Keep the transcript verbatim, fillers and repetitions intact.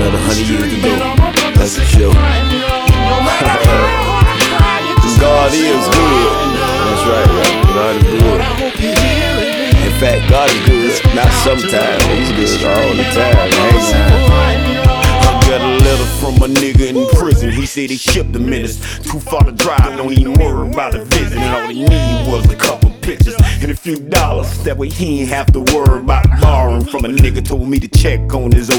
another hundred years to go. That's for sure. God is good. That's right, right. God is good. In fact, God is good. Not sometimes. He's good all the time. Every time. I got a letter from a nigga in prison. He said he shipped the minutes. Too far to drive, don't even worry about the visit. And all he need was a couple pictures and a few dollars. That way he ain't have to worry about borrowing from a nigga. Told me to check on his own